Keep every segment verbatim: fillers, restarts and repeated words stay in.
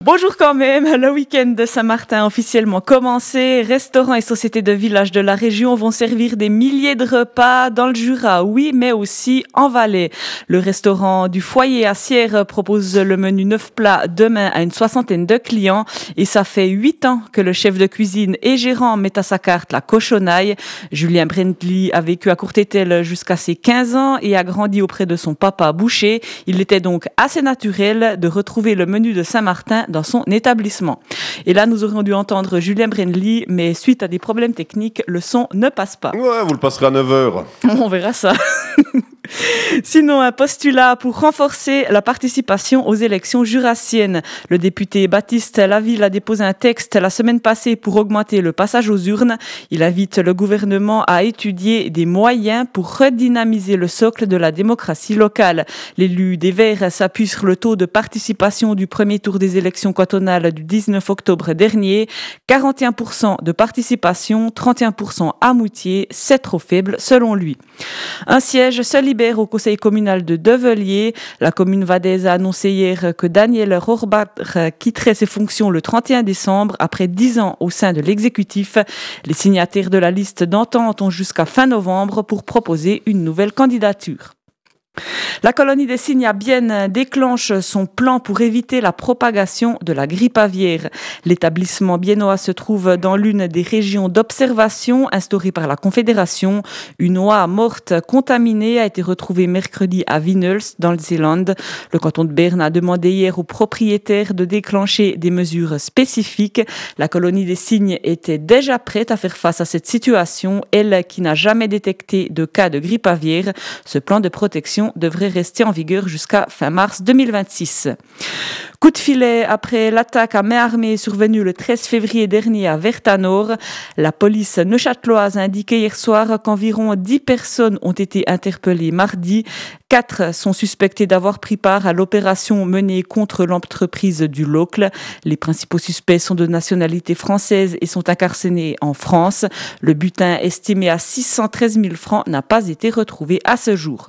Bonjour quand même, le week-end de Saint-Martin a officiellement commencé. Restaurants et sociétés de villages de la région vont servir des milliers de repas dans le Jura, oui, mais aussi en Valais. Le restaurant du Foyer à Sierre propose le menu neuf plats demain à une soixantaine de clients et ça fait huit ans que le chef de cuisine et gérant met à sa carte la cochonaille. Julien Brendli a vécu à Courtétel jusqu'à ses quinze ans et a grandi auprès de son papa boucher. Il était donc assez naturel de retrouver le menu de Saint-Martin dans son établissement. Et là, nous aurions dû entendre Julien Brendli, mais suite à des problèmes techniques, le son ne passe pas. Ouais, vous le passerez à neuf heures. On verra ça. Sinon, un postulat pour renforcer la participation aux élections jurassiennes. Le député Baptiste Laville a déposé un texte la semaine passée pour augmenter le passage aux urnes. Il invite le gouvernement à étudier des moyens pour redynamiser le socle de la démocratie locale. L'élu des Verts s'appuie sur le taux de participation du premier tour des élections cantonales du dix-neuf octobre dernier. quarante et un pour cent de participation, trente et un pour cent à Moutier, c'est trop faible selon lui. Un siège se libère au conseil communal de Develier. La commune vadaise a annoncé hier que Daniel Rohrbach quitterait ses fonctions le trente et un décembre après dix ans au sein de l'exécutif. Les signataires de la liste d'entente ont jusqu'à fin novembre pour proposer une nouvelle candidature. La colonie des cygnes à Bienne déclenche son plan pour éviter la propagation de la grippe aviaire. L'établissement biennois se trouve dans l'une des régions d'observation instaurées par la Confédération. Une oie morte contaminée a été retrouvée mercredi à Wienels, dans le Zéland. Le canton de Berne a demandé hier aux propriétaires de déclencher des mesures spécifiques. La colonie des cygnes était déjà prête à faire face à cette situation, elle qui n'a jamais détecté de cas de grippe aviaire. Ce plan de protection devrait rester en vigueur jusqu'à fin mars deux mille vingt-six. Coup de filet après l'attaque à main armée survenue le treize février dernier à Vertanor. La police neuchâteloise a indiqué hier soir qu'environ dix personnes ont été interpellées mardi. Quatre sont suspectées d'avoir pris part à l'opération menée contre l'entreprise du Locle. Les principaux suspects sont de nationalité française et sont incarcérés en France. Le butin estimé à six cent treize mille francs n'a pas été retrouvé à ce jour.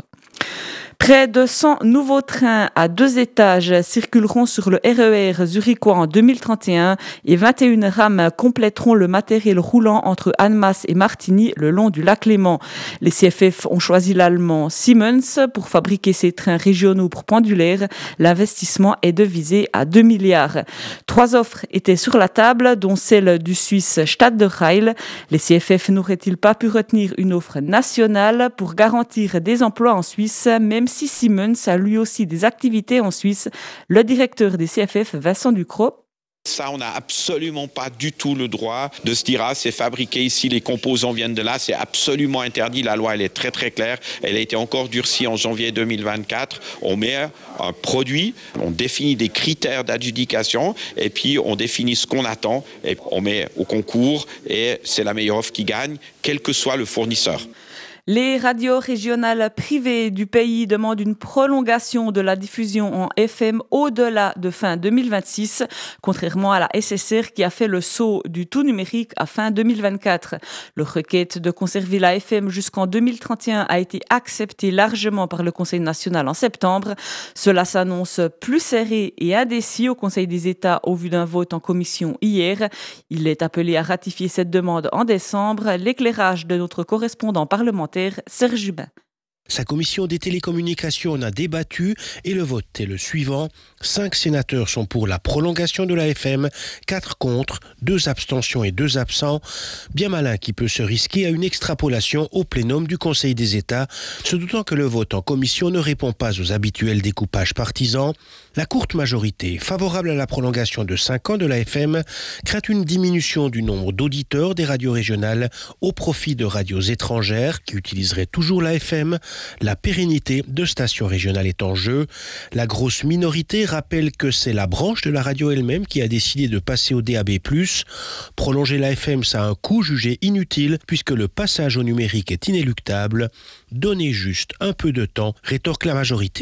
Près de cent nouveaux trains à deux étages circuleront sur le R E R zurichois en deux mille trente et un et vingt et une rames compléteront le matériel roulant entre Annemasse et Martigny le long du lac Léman. Les C F F ont choisi l'allemand Siemens pour fabriquer ces trains régionaux pour pendulaires. L'investissement est devisé à deux milliards. Trois offres étaient sur la table, dont celle du Suisse Stade Rail. Les C F F n'auraient-ils pas pu retenir une offre nationale pour garantir des emplois en Suisse, même si Siemens a lui aussi des activités en Suisse? Le directeur des C F F, Vincent Ducrot. Ça, on n'a absolument pas du tout le droit de se dire « Ah, c'est fabriqué ici, les composants viennent de là ». C'est absolument interdit. La loi, elle est très très claire. Elle a été encore durcie en janvier deux mille vingt-quatre. On met un produit, on définit des critères d'adjudication et puis on définit ce qu'on attend et on met au concours et c'est la meilleure offre qui gagne, quel que soit le fournisseur. Les radios régionales privées du pays demandent une prolongation de la diffusion en F M au-delà de fin deux mille vingt-six, contrairement à la S S R qui a fait le saut du tout numérique à fin deux mille vingt-quatre. Le requête de conserver la F M jusqu'en deux mille trente et un a été acceptée largement par le Conseil national en septembre. Cela s'annonce plus serré et indécis au Conseil des États au vu d'un vote en commission hier. Il est appelé à ratifier cette demande en décembre. L'éclairage de notre correspondant parlementaire Serge Jubin. Sa commission des télécommunications en a débattu et le vote est le suivant. Cinq sénateurs sont pour la prolongation de la F M, quatre contre, deux abstentions et deux absents. Bien malin qui peut se risquer à une extrapolation au plénum du Conseil des États, se doutant que le vote en commission ne répond pas aux habituels découpages partisans. La courte majorité, favorable à la prolongation de cinq ans de la F M, craint une diminution du nombre d'auditeurs des radios régionales au profit de radios étrangères qui utiliseraient toujours la F M. La pérennité de stations régionales est en jeu. La grosse minorité rappelle que c'est la branche de la radio elle-même qui a décidé de passer au D A B plus. Prolonger la F M, ça a un coût jugé inutile puisque le passage au numérique est inéluctable. Donnez juste un peu de temps, rétorque la majorité.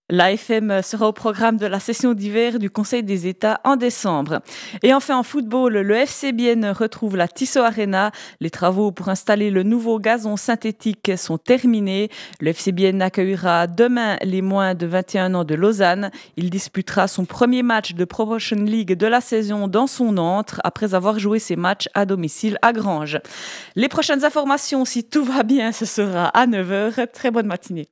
L'A F M sera au programme de la session d'hiver du Conseil des États en décembre. Et enfin en football, le F C Bienne retrouve la Tissot Arena. Les travaux pour installer le nouveau gazon synthétique sont terminés. Le F C Bienne accueillera demain les moins de vingt et un ans de Lausanne. Il disputera son premier match de Promotion League de la saison dans son antre après avoir joué ses matchs à domicile à Granges. Les prochaines informations, si tout va bien, ce sera à neuf heures. Très bonne matinée.